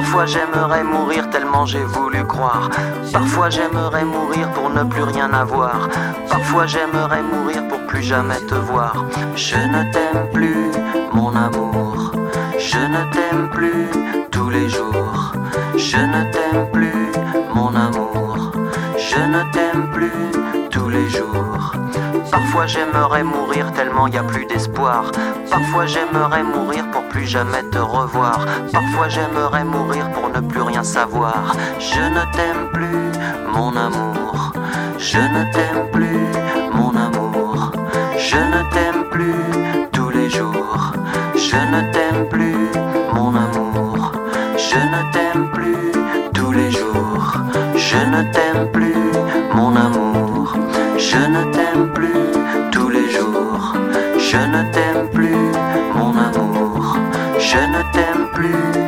Parfois j'aimerais mourir tellement j'ai voulu croire. Parfois j'aimerais mourir pour ne plus rien avoir. Parfois j'aimerais mourir pour plus jamais te voir. Je ne t'aime plus, mon amour. Je ne t'aime plus tous les jours. Je ne t'aime plus, mon amour. Je ne t'aime plus tous les jours. Parfois j'aimerais mourir tellement y a plus d'espoir. Parfois j'aimerais mourir pour plus jamais te revoir. Parfois j'aimerais mourir pour ne plus rien savoir. Je ne t'aime plus, mon amour. Je ne t'aime plus, mon amour. Je ne t'aime plus tous les jours. Je ne t'aime plus, mon amour. Je ne t'aime plus tous les jours. Je ne t'aime plus, mon amour. Je ne t'aime plus tous les jours. Je ne t'aime plus, mon amour. Je ne t'aime plus.